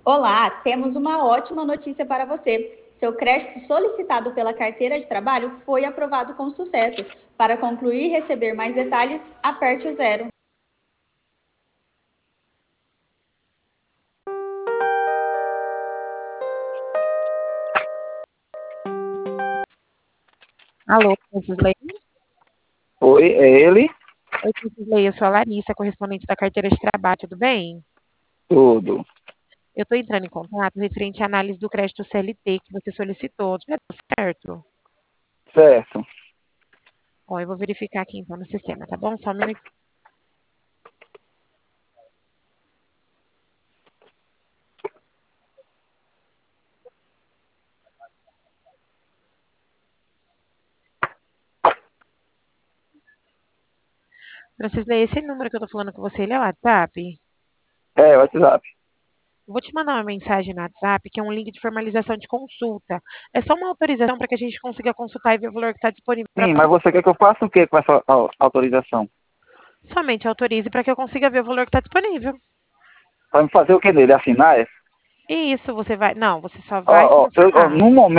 Olá, temos uma ótima notícia para você. Seu crédito solicitado pela carteira de trabalho foi aprovado com sucesso. Para concluir e receber mais detalhes, aperte o zero. Alô, Cisley. Oi, é ele? Oi, Cisley, eu sou a Larissa, correspondente da carteira de trabalho, tudo bem? Tudo. Eu estou entrando em contato referente à análise do crédito CLT que você solicitou, já deu certo? Certo. Ó, eu vou verificar aqui então no sistema, tá bom? Só um minuto. Cisley, esse número que eu tô falando com você, ele é o WhatsApp? É, WhatsApp. Eu vou te mandar uma mensagem no WhatsApp, que é um link de formalização de consulta. É só uma autorização para que a gente consiga consultar e ver o valor que está disponível para Sim, mas você. você quer que eu faça o que com essa autorização? Somente autorize para que eu consiga ver o valor que está disponível. Vai me fazer o que dele? Assinar? É? E isso você vai. Não, você só Ó, vai ó, consultar. no momento